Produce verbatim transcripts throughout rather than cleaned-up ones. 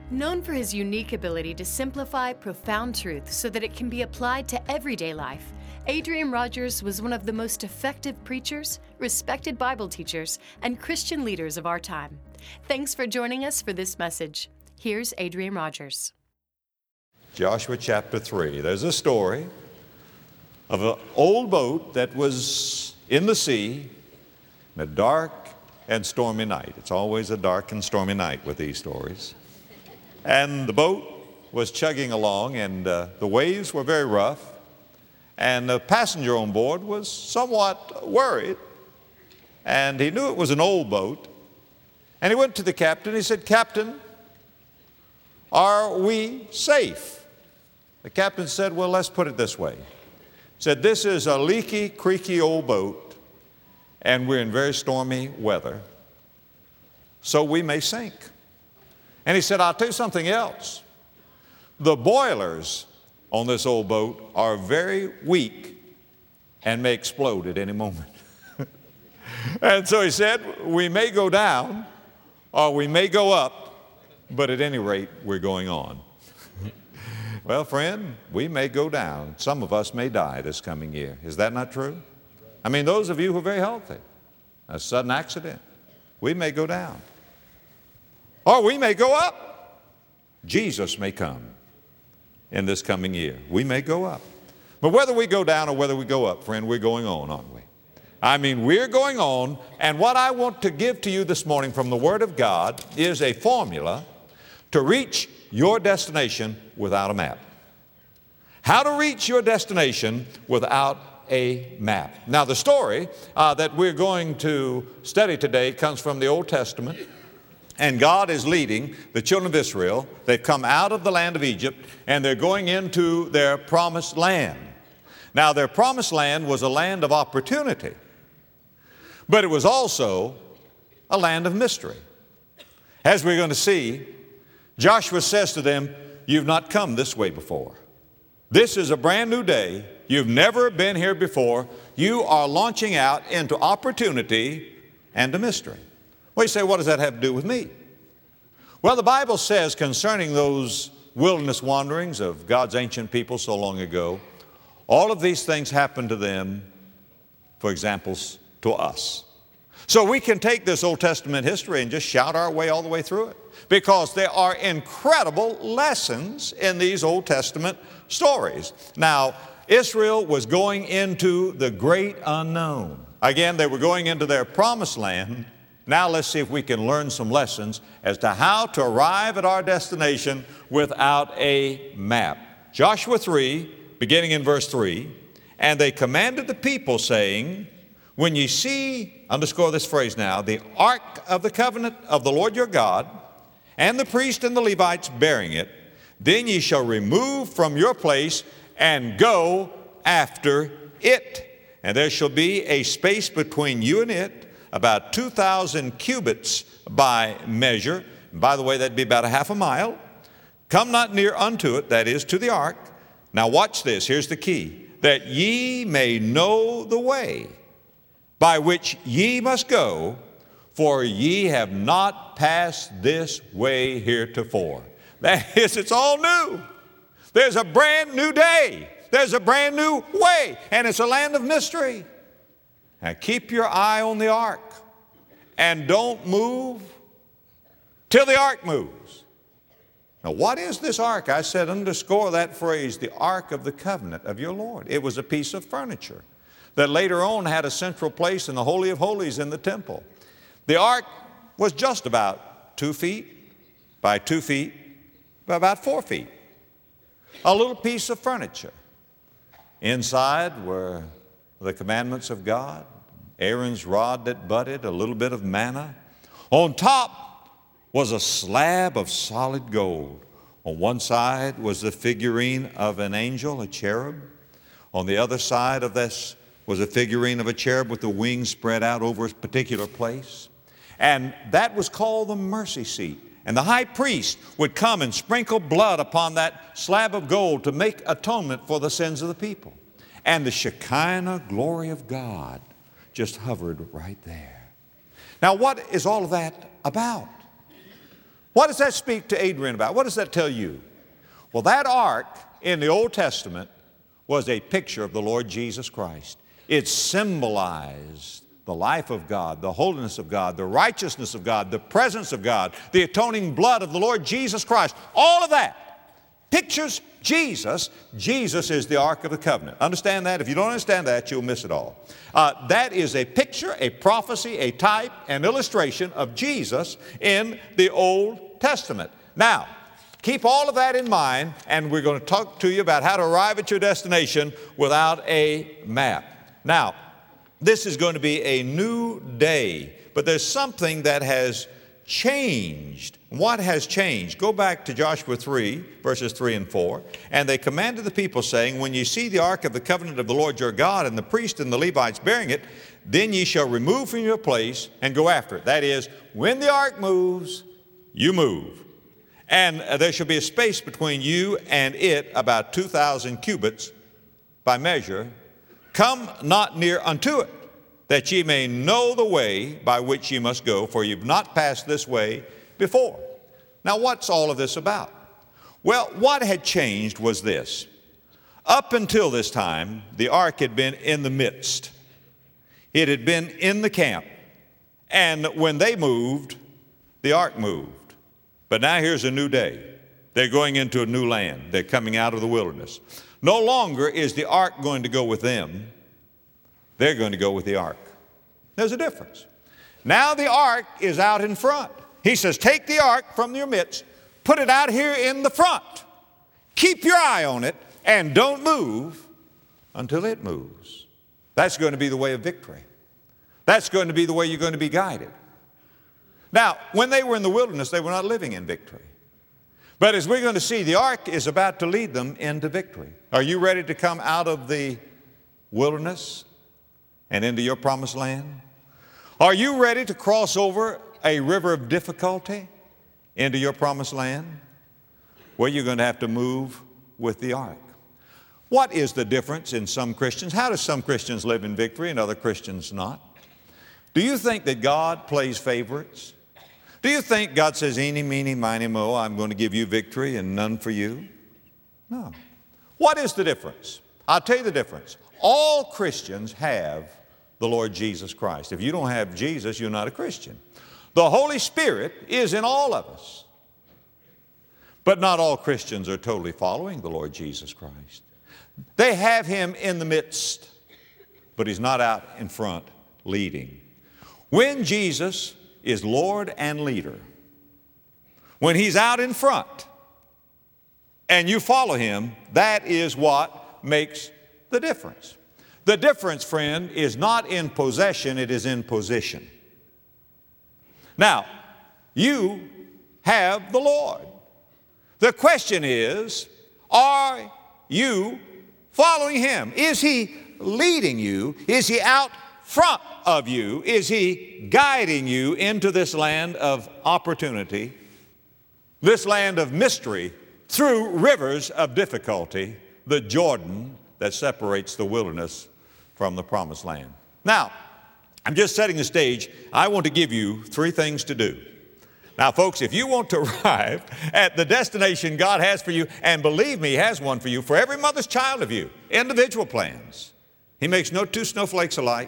Known for his unique ability to simplify profound truth so that it can be applied to everyday life, Adrian Rogers was one of the most effective preachers, respected Bible teachers, and Christian leaders of our time. Thanks for joining us for this message. Here's Adrian Rogers. Joshua chapter three. There's a story of an old boat that was in the sea in a dark and stormy night. It's always a dark and stormy night with these stories. And the boat was chugging along, and uh, the waves were very rough, and the passenger on board was somewhat worried, and he knew it was an old boat, and he went to the captain. He said, "Captain, are we safe?" The captain said, "Well, let's put it this way." He said, "This is a leaky, creaky old boat, and we're in very stormy weather, so we may sink." And he said, "I'll tell you something else. The boilers on this old boat are very weak and may explode at any moment." And so he said, "We may go down or we may go up, but at any rate, we're going on." Well, friend, we may go down. Some of us may die this coming year. Is that not true? I mean, those of you who are very healthy, a sudden accident, we may go down. Or we may go up. Jesus may come in this coming year. We may go up. But whether we go down or whether we go up, friend, we're going on, aren't we? I mean, we're going on, and what I want to give to you this morning from the Word of God is a formula to reach your destination without a map. How to reach your destination without a map. Now, the story uh, that we're going to study today comes from the Old Testament. And God is leading the children of Israel. They've come out of the land of Egypt, and they're going into their promised land. Now, their promised land was a land of opportunity, but it was also a land of mystery. As we're going to see, Joshua says to them, "You've not come this way before. This is a brand new day. You've never been here before. You are launching out into opportunity and a mystery." Well, you say, what does that have to do with me? Well, the Bible says concerning those wilderness wanderings of God's ancient people so long ago, all of these things happened to them, for examples, to us. So we can take this Old Testament history and just shout our way all the way through it, because there are incredible lessons in these Old Testament stories. Now, Israel was going into the great unknown. Again, they were going into their promised land. Now let's see if we can learn some lessons as to how to arrive at our destination without a map. Joshua three, beginning in verse three, "And they commanded the people, saying, When ye see," underscore this phrase now, "the ark of the covenant of the Lord your God, and the priest and the Levites bearing it, then ye shall remove from your place and go after it. And there shall be a space between you and it, about two thousand cubits by measure." And by the way, that'd be about a half a mile. "Come not near unto it," that is, to the ark. Now watch this, here's the key. "That ye may know the way by which ye must go, for ye have not passed this way heretofore." That is, it's all new. There's a brand new day. There's a brand new way, and it's a land of mystery. Now keep your eye on the ark and don't move till the ark moves. Now what is this ark? I said underscore that phrase, the ark of the covenant of your Lord. It was a piece of furniture that later on had a central place in the Holy of Holies in the temple. The ark was just about two feet by two feet by about four feet. A little piece of furniture. Inside were the commandments of God, Aaron's rod that budded, a little bit of manna. On top was a slab of solid gold. On one side was the figurine of an angel, a cherub. On the other side of this was a figurine of a cherub with the wings spread out over a particular place. And that was called the mercy seat. And the high priest would come and sprinkle blood upon that slab of gold to make atonement for the sins of the people. And the Shekinah glory of God just hovered right there. Now, what is all of that about? What does that speak to Adrian about? What does that tell you? Well, that ark in the Old Testament was a picture of the Lord Jesus Christ. It symbolized the life of God, the holiness of God, the righteousness of God, the presence of God, the atoning blood of the Lord Jesus Christ. All of that pictures Jesus. Jesus is the Ark of the Covenant. Understand that? If you don't understand that, you'll miss it all. Uh, that is a picture, a prophecy, a type, an illustration of Jesus in the Old Testament. Now, keep all of that in mind, and we're going to talk to you about how to arrive at your destination without a map. Now, this is going to be a new day, but there's something that has changed. What has changed? Go back to Joshua three, verses three and four. And they commanded the people, saying, when ye see the ark of the covenant of the Lord your God, and the priest and the Levites bearing it, then ye shall remove from your place and go after it. That is, when the ark moves, you move. And there shall be a space between you and it about two thousand cubits by measure. Come not near unto it, that ye may know the way by which ye must go, for you've not passed this way before. Now, what's all of this about? Well, what had changed was this. Up until this time, the ark had been in the midst. It had been in the camp. And when they moved, the ark moved. But now here's a new day. They're going into a new land. They're coming out of the wilderness. No longer is the ark going to go with them. They're going to go with the ark. There's a difference. Now the ark is out in front. He says, take the ark from your midst, put it out here in the front. Keep your eye on it, and don't move until it moves. That's going to be the way of victory. That's going to be the way you're going to be guided. Now, when they were in the wilderness, they were not living in victory. But as we're going to see, the ark is about to lead them into victory. Are you ready to come out of the wilderness and into your promised land? Are you ready to cross over a river of difficulty into your promised land? Well, you're going to have to move with the ark. What is the difference in some Christians? How do some Christians live in victory and other Christians not? Do you think that God plays favorites? Do you think God says, eeny, meeny, miny, mo, I'm going to give you victory and none for you? No. What is the difference? I'll tell you the difference. All Christians have the Lord Jesus Christ. If you don't have Jesus, you're not a Christian. The Holy Spirit is in all of us. But not all Christians are totally following the Lord Jesus Christ. They have Him in the midst, but He's not out in front leading. When Jesus is Lord and leader, when He's out in front and you follow Him, that is what makes the difference. The difference, friend, is not in possession, it is in position. Now, you have the Lord. The question is, are you following Him? Is He leading you? Is He out front of you? Is He guiding you into this land of opportunity, this land of mystery, through rivers of difficulty, the Jordan that separates the wilderness from the promised land? Now, I'm just setting the stage. I want to give you three things to do. Now, folks, if you want to arrive at the destination God has for you, and believe me, He has one for you, for every mother's child of you, individual plans. He makes no two snowflakes alike.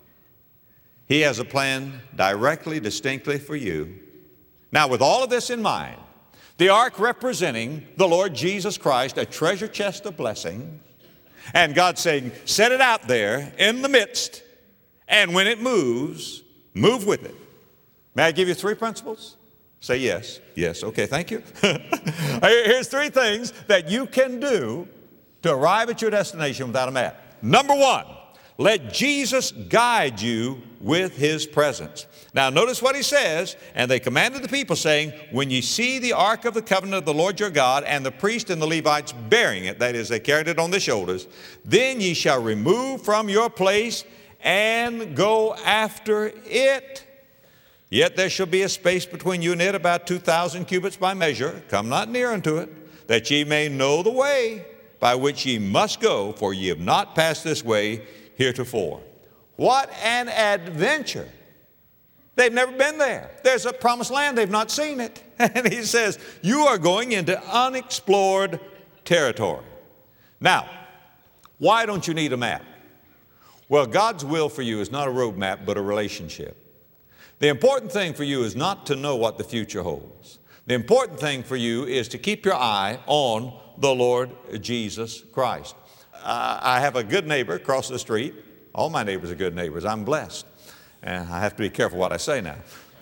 He has a plan directly, distinctly for you. Now, with all of this in mind, the ark representing the Lord Jesus Christ, a treasure chest of blessings, and God saying, set it out there in the midst, and when it moves, move with it. May I give you three principles? Say yes. Yes. Okay, thank you. Here's three things that you can do to arrive at your destination without a map. Number one, let Jesus guide you with His presence. Now notice what He says, and they commanded the people, saying, when ye see the ark of the covenant of the Lord your God, and the priest and the Levites bearing it, that is, they carried it on their shoulders, then ye shall remove from your place and go after it. Yet there shall be a space between you and it, about two thousand cubits by measure. Come not near unto it, that ye may know the way by which ye must go, for ye have not passed this way heretofore. What an adventure They've never been there. There's a promised land. They've not seen it. And he says, you are going into unexplored territory. Now, why don't you need a map? Well, God's will for you is not a road map, but a relationship. The important thing for you is not to know what the future holds. The important thing for you is to keep your eye on the Lord Jesus Christ. Uh, I have a good neighbor across the street. All my neighbors are good neighbors. I'm blessed. And I have to be careful what I say now.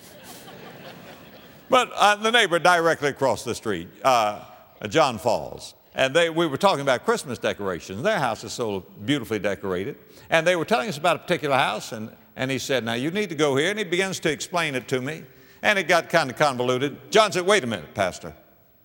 But uh, the neighbor directly across the street, uh, John Falls, and they, we were talking about Christmas decorations. Their house is so beautifully decorated. And they were telling us about a particular house, and, and he said, now you need to go here. And he begins to explain it to me. And it got kind of convoluted. John said, wait a minute, Pastor.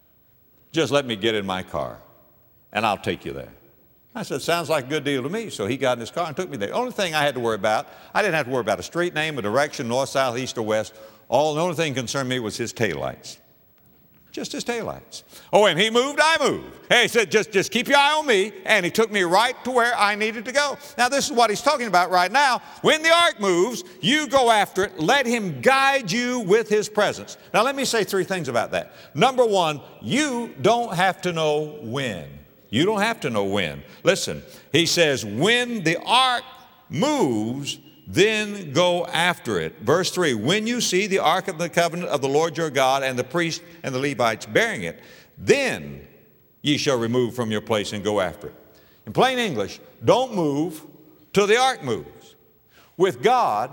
Just let me get in my car, and I'll take you there. I said, sounds like a good deal to me. So he got in his car and took me there. The only thing I had to worry about, I didn't have to worry about a street name, a direction, north, south, east, or west. All the only thing that concerned me was his taillights. Just his taillights. Oh, and he moved, I moved. Hey, he said, just, just keep your eye on me. And he took me right to where I needed to go. Now, this is what he's talking about right now. When the ark moves, you go after it. Let him guide you with his presence. Now, let me say three things about that. Number one, you don't have to know when. You don't have to know when. Listen, he says, when the ark moves, then go after it. Verse three, when you see the ark of the covenant of the Lord your God and the priests and the Levites bearing it, then ye shall remove from your place and go after it. In plain English, don't move till the ark moves. With God,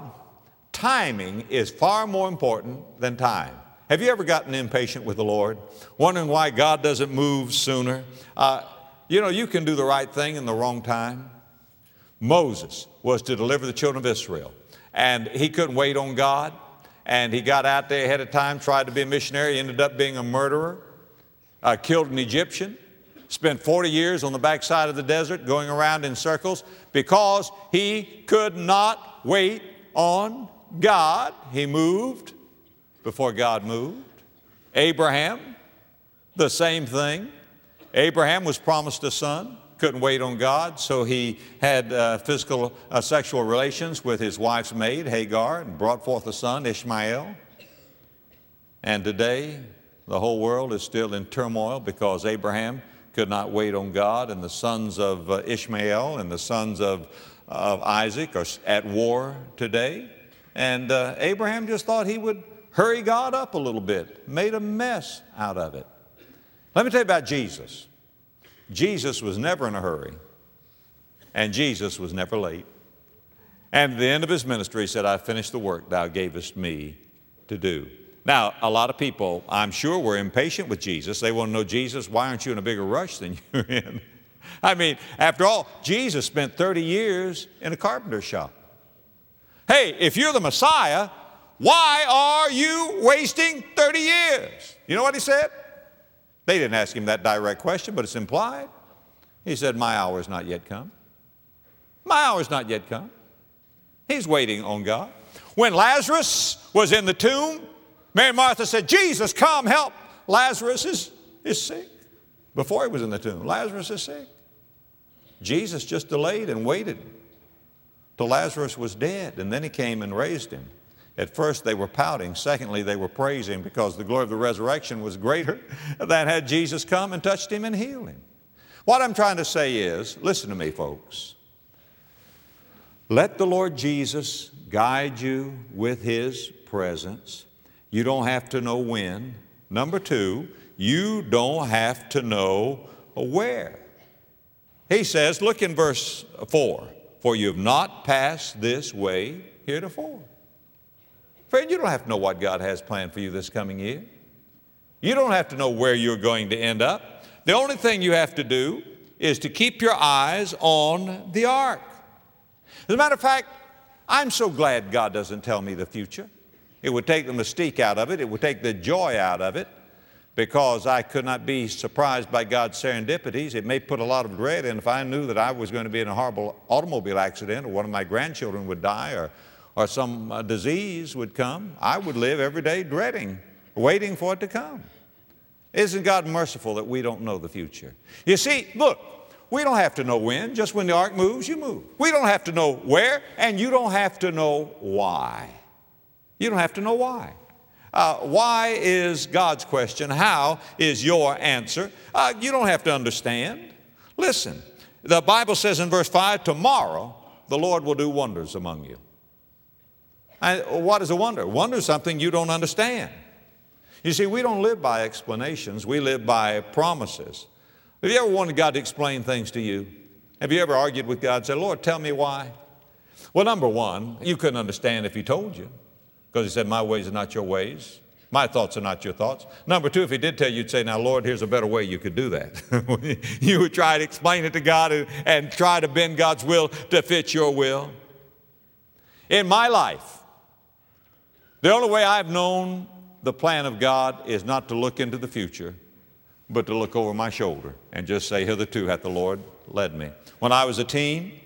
timing is far more important than time. Have you ever gotten impatient with the Lord, wondering why God doesn't move sooner? Uh, you know, you can do the right thing in the wrong time. Moses was to deliver the children of Israel, and he couldn't wait on God, and he got out there ahead of time, tried to be a missionary, ended up being a murderer, uh, killed an Egyptian, spent forty years on the backside of the desert going around in circles because he could not wait on God. He moved before God moved. Abraham, the same thing. Abraham was promised a son, couldn't wait on God, so he had uh, physical uh, sexual relations with his wife's maid, Hagar, and brought forth a son, Ishmael. And today, the whole world is still in turmoil because Abraham could not wait on God, and the sons of uh, Ishmael and the sons of, of Isaac are at war today. And uh, Abraham just thought he would hurry God up a little bit, made a mess out of it. Let me tell you about Jesus. Jesus was never in a hurry, and Jesus was never late. And at the end of his ministry, he said, I finished the work thou gavest me to do. Now, a lot of people, I'm sure, were impatient with Jesus. They want to know, Jesus, why aren't you in a bigger rush than you're in? I mean, after all, Jesus spent thirty years in a carpenter shop. Hey, if you're the Messiah, why are you wasting thirty years? You know what he said? They didn't ask him that direct question, but it's implied. He said, my hour is not yet come. My hour is not yet come. He's waiting on God. When Lazarus was in the tomb, Mary and Martha said, Jesus, come help. Lazarus is, is sick. Before he was in the tomb, Lazarus is sick. Jesus just delayed and waited till Lazarus was dead, and then he came and raised him. At first they were pouting. Secondly, they were praising because the glory of the resurrection was greater than had Jesus come and touched him and healed him. What I'm trying to say is, listen to me, folks. Let the Lord Jesus guide you with his presence. You don't have to know when. Number two, you don't have to know where. He says, look in verse four, for you have not passed this way heretofore. Friend, you don't have to know what God has planned for you this coming year. You don't have to know where you're going to end up. The only thing you have to do is to keep your eyes on the ark. As a matter of fact, I'm so glad God doesn't tell me the future. It would take the mystique out of it. It would take the joy out of it, because I could not be surprised by God's serendipities. It may put a lot of dread in if I knew that I was going to be in a horrible automobile accident, or one of my grandchildren would die, or or some uh, disease would come. I would live every day dreading, waiting for it to come. Isn't God merciful that we don't know the future? You see, look, we don't have to know when. Just when the ark moves, you move. We don't have to know where, and you don't have to know why. You don't have to know why. Uh, why is God's question? How is your answer? Uh, you don't have to understand. Listen, the Bible says in verse five, tomorrow the Lord will do wonders among you. I, what is a wonder? Wonder is something you don't understand. You see, we don't live by explanations. We live by promises. Have you ever wanted God to explain things to you? Have you ever argued with God and said, Lord, tell me why? Well, number one, you couldn't understand if He told you, because He said, my ways are not your ways. My thoughts are not your thoughts. Number two, if He did tell you, you'd say, now, Lord, here's a better way you could do that. You would try to explain it to God and, and try to bend God's will to fit your will. In my life, the only way I've known the plan of God is not to look into the future, but to look over my shoulder and just say, hitherto hath the Lord led me. When I was a teen,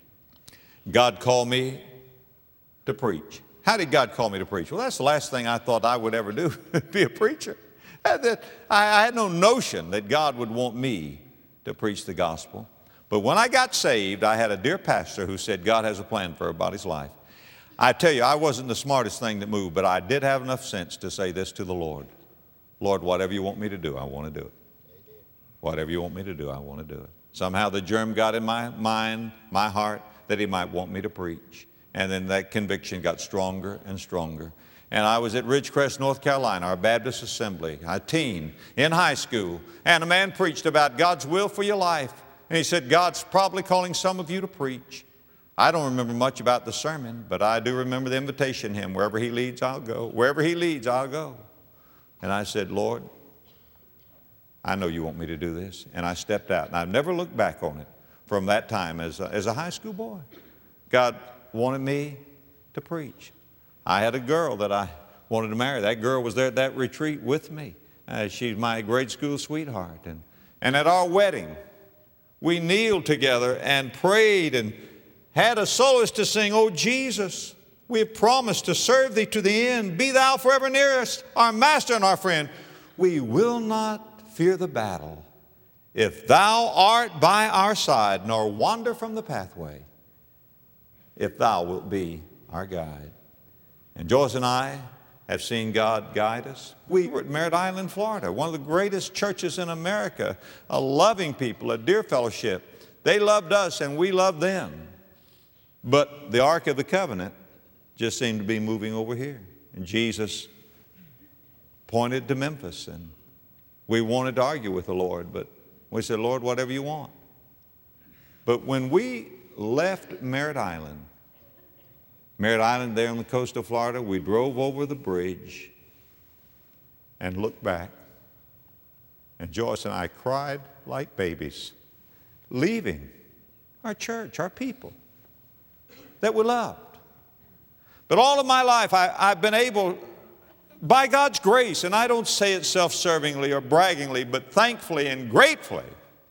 God called me to preach. How did God call me to preach? Well, that's the last thing I thought I would ever do, be a preacher. I had no notion that God would want me to preach the gospel. But when I got saved, I had a dear pastor who said, God has a plan for everybody's life. I tell you, I wasn't the smartest thing that moved, but I did have enough sense to say this to the Lord. Lord, whatever you want me to do, I want to do it. Whatever you want me to do, I want to do it. Somehow the germ got in my mind, my heart, that He might want me to preach. And then that conviction got stronger and stronger. And I was at Ridgecrest, North Carolina, our Baptist assembly, a teen in high school, and a man preached about God's will for your life. And he said, God's probably calling some of you to preach. I don't remember much about the sermon, but I do remember the invitation hymn, wherever He leads, I'll go. Wherever He leads, I'll go. And I said, Lord, I know you want me to do this. And I stepped out, and I've never looked back on it from that time as a, as a high school boy. God wanted me to preach. I had a girl that I wanted to marry. That girl was there at that retreat with me. Uh, she's my grade school sweetheart. And, and at our wedding, we kneeled together and prayed and had a soloist to sing, Oh, Jesus, we have promised to serve Thee to the end. Be Thou forever near us, our Master and our friend. We will not fear the battle if Thou art by our side, nor wander from the pathway, if Thou wilt be our guide. And Joyce and I have seen God guide us. We were at Merritt Island, Florida, one of the greatest churches in America, a loving people, a dear fellowship. They loved us and we loved them. But the Ark of the Covenant just seemed to be moving over here. And Jesus pointed to Memphis, and we wanted to argue with the Lord, but we said, Lord, whatever you want. But when we left Merritt Island, Merritt Island there on the coast of Florida, we drove over the bridge and looked back, and Joyce and I cried like babies, leaving our church, our people that we loved. But all of my life, I, I've been able, by God's grace, and I don't say it self-servingly or braggingly, but thankfully and gratefully,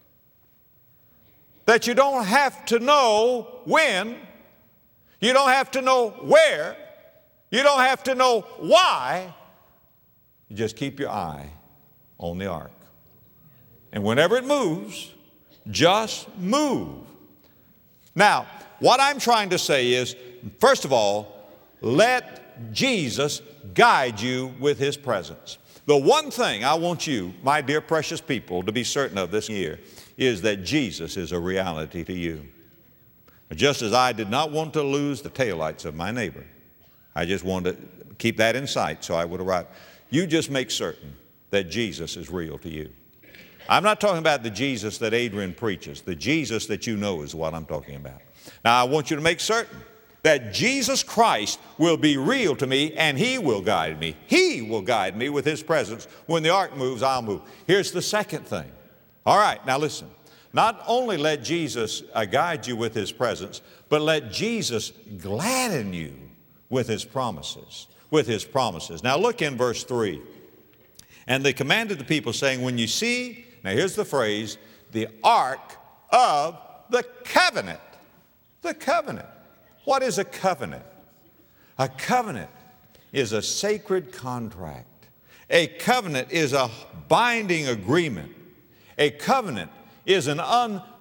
that you don't have to know when, you don't have to know where, you don't have to know why. You just keep your eye on the ark. And whenever it moves, just move. Now, what I'm trying to say is, first of all, let Jesus guide you with His presence. The one thing I want you, my dear precious people, to be certain of this year is that Jesus is a reality to you. Just as I did not want to lose the taillights of my neighbor, I just wanted to keep that in sight so I would arrive. You just make certain that Jesus is real to you. I'm not talking about the Jesus that Adrian preaches. The Jesus that you know is what I'm talking about. Now, I want you to make certain that Jesus Christ will be real to me and He will guide me. He will guide me with His presence. When the ark moves, I'll move. Here's the second thing. All right, now listen. Not only let Jesus uh, guide you with His presence, but let Jesus gladden you with His promises, with His promises. Now look in verse three. And they commanded the people, saying, when you see, now here's the phrase, the ark of the covenant. The covenant. What is a covenant? A covenant is a sacred contract. A covenant is a binding agreement. A covenant is an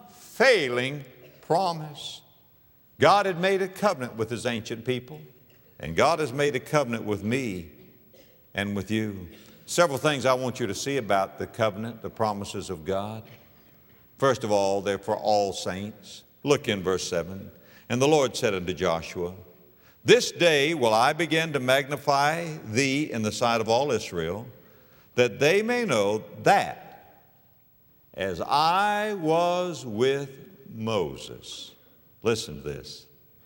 unfailing promise. God had made a covenant with His ancient people. And God has made a covenant with me and with you. Several things I want you to see about the covenant, the promises of God. First of all, they're for all saints. Look in verse seven. And the Lord said unto Joshua, this day will I begin to magnify thee in the sight of all Israel, that they may know that as I was with Moses, listen to this,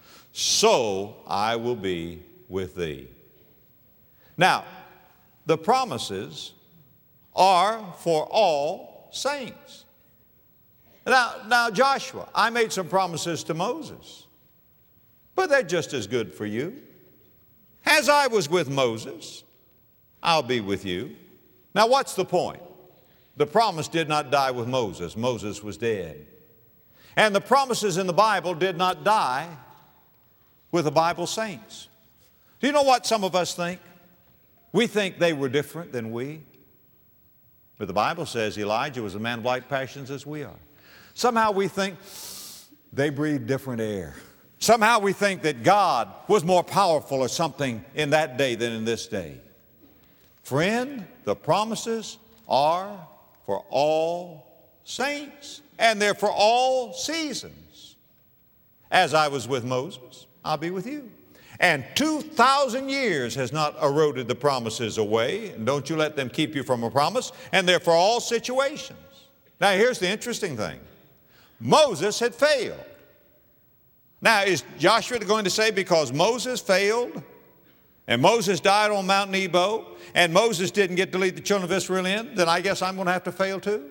so I will be with thee. Now, the promises are for all saints. Now, now, Joshua, I made some promises to Moses, but they're just as good for you. As I was with Moses, I'll be with you. Now, what's the point? The promise did not die with Moses. Moses was dead. And the promises in the Bible did not die with the Bible saints. Do you know what some of us think? We think they were different than we. But the Bible says Elijah was a man of like passions as we are. Somehow we think they breathed different air. Somehow we think that God was more powerful or something in that day than in this day. Friend, the promises are for all saints, and they're for all seasons. As I was with Moses, I'll be with you. And two thousand years has not eroded the promises away, and don't you let them keep you from a promise, and they're for all situations. Now here's the interesting thing. Moses had failed. Now is Joshua going to say because Moses failed, and Moses died on Mount Nebo, and Moses didn't get to lead the children of Israel in, then I guess I'm going to have to fail too?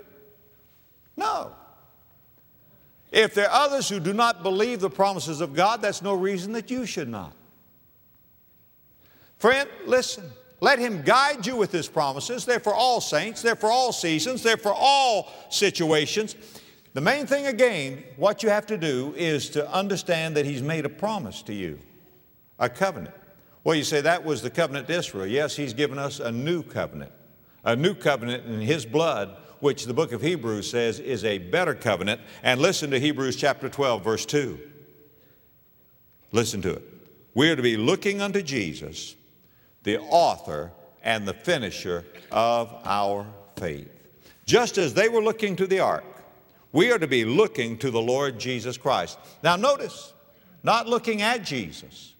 No. If there are others who do not believe the promises of God, that's no reason that you should not. Friend, listen. Let Him guide you with His promises. They're for all saints. They're for all seasons. They're for all situations. The main thing again, what you have to do is to understand that He's made a promise to you, a covenant. Well, you say that was the covenant to Israel. Yes, He's given us a new covenant, a new covenant in His blood, which the book of Hebrews says is a better covenant. And listen to Hebrews chapter twelve, verse two. Listen to it. We are to be looking unto Jesus, the author and the finisher of our faith. Just as they were looking to the ark, we are to be looking to the Lord Jesus Christ. Now notice, not looking at Jesus,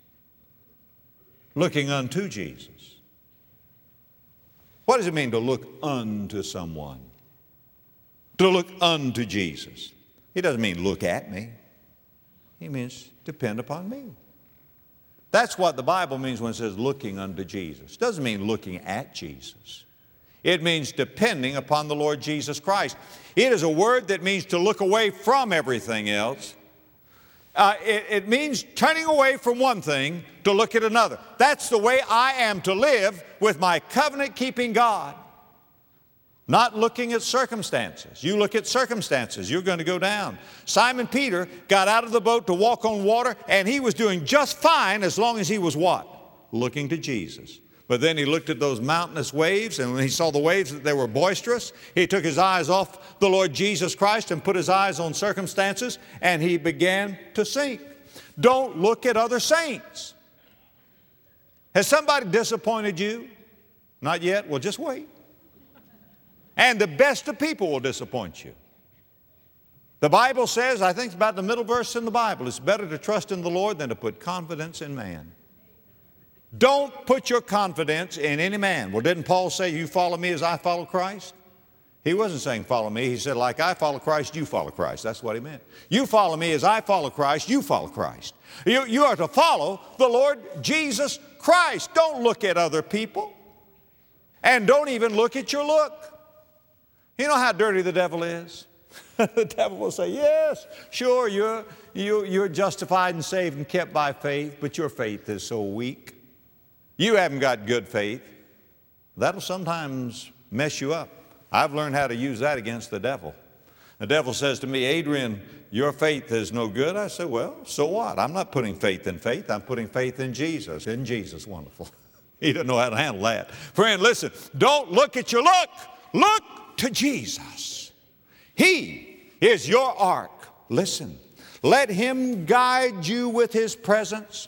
looking unto Jesus. What does it mean to look unto someone? To look unto Jesus. He doesn't mean look at me. He means depend upon me. That's what the Bible means when it says looking unto Jesus. It doesn't mean looking at Jesus. It means depending upon the Lord Jesus Christ. It is a word that means to look away from everything else. Uh, it, it means turning away from one thing to look at another. That's the way I am to live with my covenant-keeping God. Not looking at circumstances. You look at circumstances, you're going to go down. Simon Peter got out of the boat to walk on water, and he was doing just fine as long as he was what? Looking to Jesus. But then he looked at those mountainous waves, and when he saw the waves that they were boisterous, he took his eyes off the Lord Jesus Christ and put his eyes on circumstances, and he began to sink. Don't look at other saints. Has somebody disappointed you? Not yet? Well, just wait. And the best of people will disappoint you. The Bible says, I think it's about the middle verse in the Bible, it's better to trust in the Lord than to put confidence in man. Don't put your confidence in any man. Well, didn't Paul say, you follow me as I follow Christ? He wasn't saying follow me. He said, like I follow Christ, you follow Christ. That's what he meant. You follow me as I follow Christ, you follow Christ. You, you are to follow the Lord Jesus Christ. Don't look at other people. And don't even look at your look. You know how dirty the devil is? The devil will say, yes, sure, you're, you, you're justified and saved and kept by faith, but your faith is so weak. You haven't got good faith. That'll sometimes mess you up. I've learned how to use that against the devil. The devil says to me, Adrian, your faith is no good. I say, well, so what? I'm not putting faith in faith. I'm putting faith in Jesus. Isn't Jesus wonderful? He doesn't know how to handle that. Friend, listen, don't look at your look. Look to Jesus. He is your ark. Listen, let Him guide you with His presence.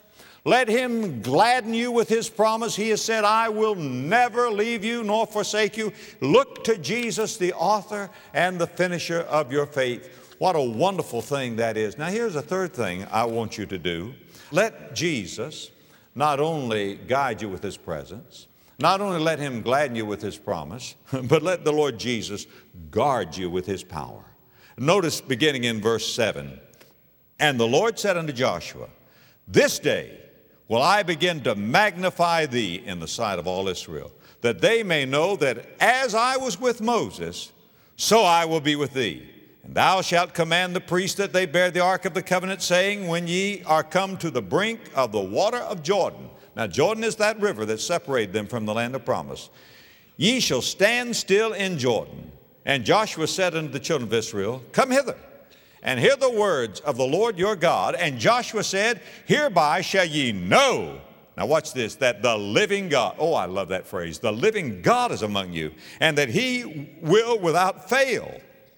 Let him gladden you with his promise. He has said, I will never leave you nor forsake you. Look to Jesus, the author and the finisher of your faith. What a wonderful thing that is. Now here's a third thing I want you to do. Let Jesus not only guide you with his presence, not only let him gladden you with his promise, but let the Lord Jesus guard you with his power. Notice beginning in verse seven, and the Lord said unto Joshua, this day will I begin to magnify thee in the sight of all Israel, that they may know that as I was with Moses, so I will be with thee. And thou shalt command the priests that they bear the ark of the covenant, saying, when ye are come to the brink of the water of Jordan. Now Jordan is that river that separated them from the land of promise. Ye shall stand still in Jordan. And Joshua said unto the children of Israel, come hither, and hear the words of the Lord your God. And Joshua said, hereby shall ye know, now watch this, that the living God, oh, I love that phrase, the living God is among you, and that he will without fail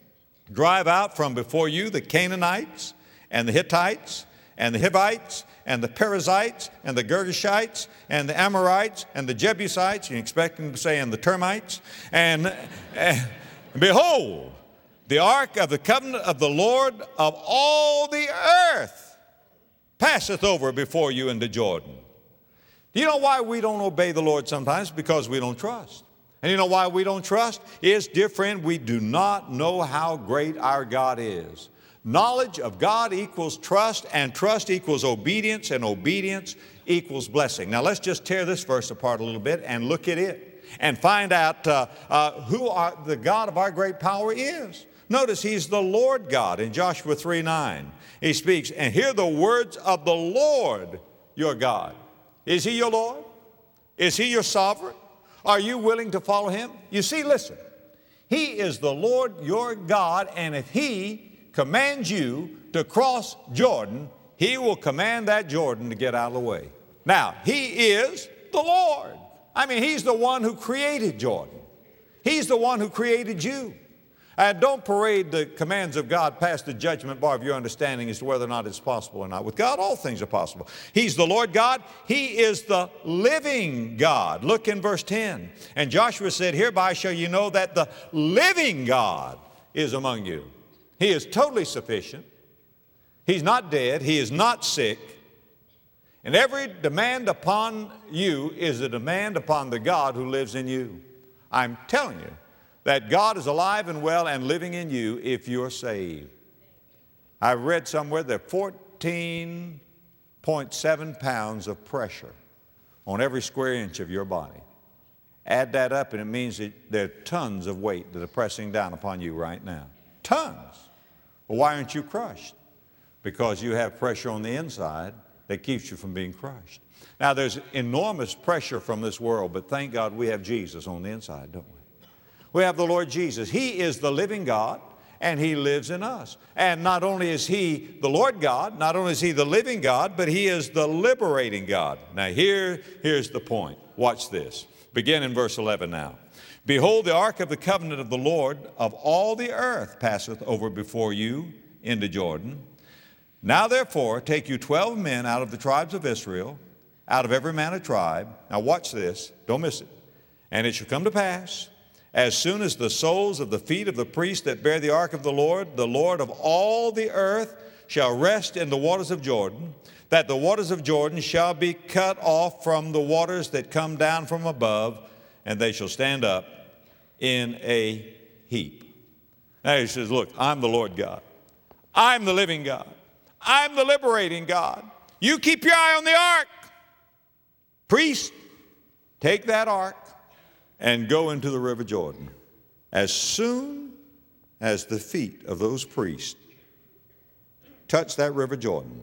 drive out from before you the Canaanites and the Hittites and the Hivites and the Perizzites and the Girgashites and the Amorites and the Jebusites, you expect him to say, and the termites, and uh, behold, the ark of the covenant of the Lord of all the earth passeth over before you into Jordan. Do you know why we don't obey the Lord sometimes? Because we don't trust. And you know why we don't trust? Is, dear friend, we do not know how great our God is. Knowledge of God equals trust, and trust equals obedience, and obedience equals blessing. Now let's just tear this verse apart a little bit and look at it and find out uh, uh, who our, the God of our great power is. Notice he's the Lord God in Joshua three nine. He speaks, and hear the words of the Lord your God. Is he your Lord? Is he your sovereign? Are you willing to follow him? You see, listen, he is the Lord your God, and if he commands you to cross Jordan, he will command that Jordan to get out of the way. Now, he is the Lord. I mean, he's the one who created Jordan. He's the one who created you. And don't parade the commands of God past the judgment bar of your understanding as to whether or not it's possible or not. With God, all things are possible. He's the Lord God. He is the living God. Look in verse ten. And Joshua said, hereby shall you know that the living God is among you. He is totally sufficient. He's not dead. He is not sick. And every demand upon you is a demand upon the God who lives in you. I'm telling you that God is alive and well and living in you if you're saved. I read somewhere that fourteen point seven pounds of pressure on every square inch of your body. Add that up and it means that there are tons of weight that are pressing down upon you right now. Tons. Well, why aren't you crushed? Because you have pressure on the inside that keeps you from being crushed. Now, there's enormous pressure from this world, but thank God we have Jesus on the inside, don't we? We have the Lord Jesus. He is the living God, and he lives in us. And not only is he the Lord God, not only is he the living God, but he is the liberating God. Now, here, here's the point. Watch this. Begin in verse eleven now. Behold, the ark of the covenant of the Lord of all the earth passeth over before you into Jordan. Now therefore take you twelve men out of the tribes of Israel, out of every man a tribe. Now watch this, don't miss it. And it shall come to pass, as soon as the soles of the feet of the priests that bear the ark of the Lord, the Lord of all the earth, shall rest in the waters of Jordan, that the waters of Jordan shall be cut off from the waters that come down from above, and they shall stand up in a heap. Now he says, look, I'm the Lord God. I'm the living God. I'm the liberating God. You keep your eye on the ark. Priest, take that ark and go into the river Jordan. As soon as the feet of those priests touched that river Jordan,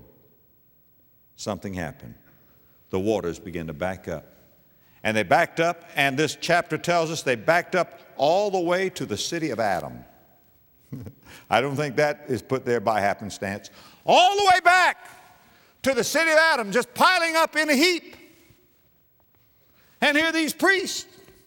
something happened. The waters began to back up. And they backed up, and this chapter tells us they backed up all the way to the city of Adam. I don't think that is put there by happenstance. All the way back to the city of Adam, just piling up in a heap. And here are these priests.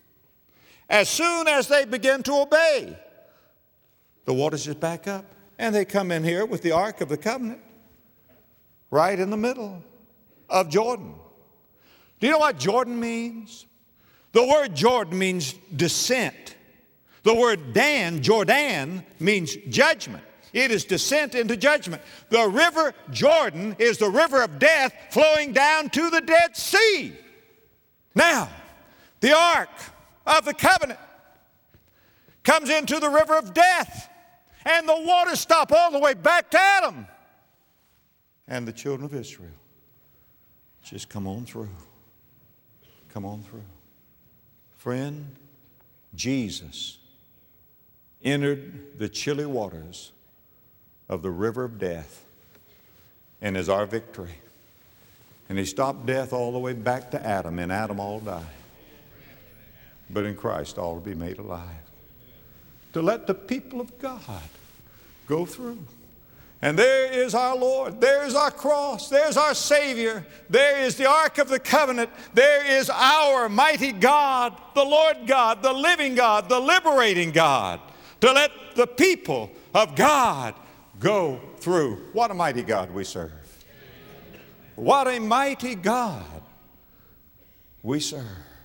As soon as they begin to obey, the waters just back up. And they come in here with the Ark of the Covenant right in the middle. of Jordan. Do you know what Jordan means? The word Jordan means descent. The word Dan, Jordan, means judgment. It is descent into judgment. The river Jordan is the river of death flowing down to the Dead Sea. Now, the Ark of the Covenant comes into the river of death, and the waters stop all the way back to Adam. And the children of Israel just come on through. Come on through. Friend, Jesus entered the chilly waters of the river of death and is our victory. And he stopped death all the way back to Adam, and Adam all died. But in Christ all will be made alive. To let the people of God go through. And there is our Lord. There is our cross. There's our Savior. There is the Ark of the Covenant. There is our mighty God, the Lord God, the living God, the liberating God, to let the people of God go through. What a mighty God we serve. What a mighty God we serve.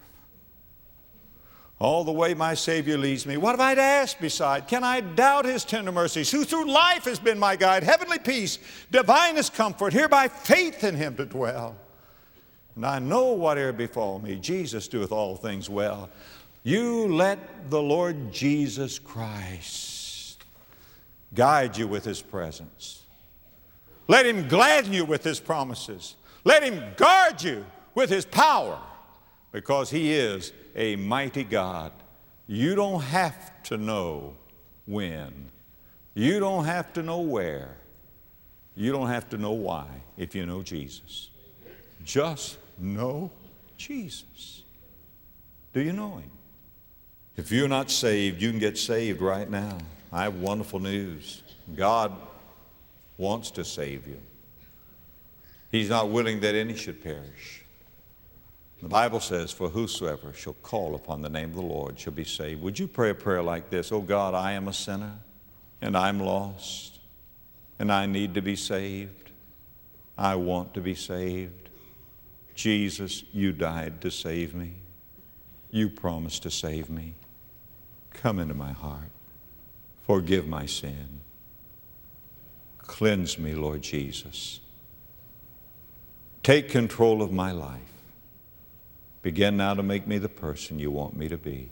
All the way my Savior leads me. What have I to ask beside? Can I doubt his tender mercies? Who through life has been my guide, heavenly peace, divinest comfort, here by faith in him to dwell. And I know whate'er befall me, Jesus doeth all things well. You let the Lord Jesus Christ guide you with his presence. Let him gladden you with his promises. Let him guard you with his power, because he is a mighty God. You don't have to know when. You don't have to know where. You don't have to know why if you know Jesus. Just know Jesus. Do you know him? If you're not saved, you can get saved right now. I have wonderful news. God wants to save you. He's not willing that any should perish. The Bible says, for whosoever shall call upon the name of the Lord shall be saved. Would you pray a prayer like this? Oh God, I am a sinner, and I'm lost, and I need to be saved. I want to be saved. Jesus, you died to save me. You promised to save me. Come into my heart. Forgive my sin. Cleanse me, Lord Jesus. Take control of my life. Begin now to make me the person you want me to be.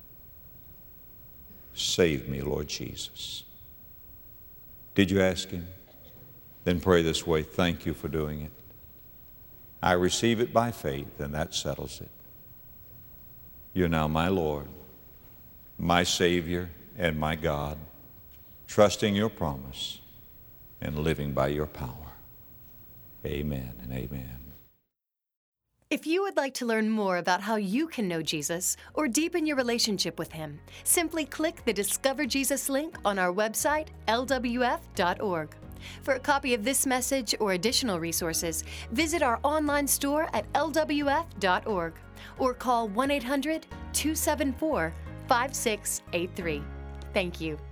Save me, Lord Jesus. Did you ask him? Then pray this way: thank you for doing it. I receive it by faith, and that settles it. You're now my Lord, my Savior, and my God, trusting your promise and living by your power. Amen and amen. If you would like to learn more about how you can know Jesus or deepen your relationship with him, simply click the Discover Jesus link on our website, L W F dot org. For a copy of this message or additional resources, visit our online store at L W F dot org or call one eight hundred, two seven four, five six eight three. Thank you.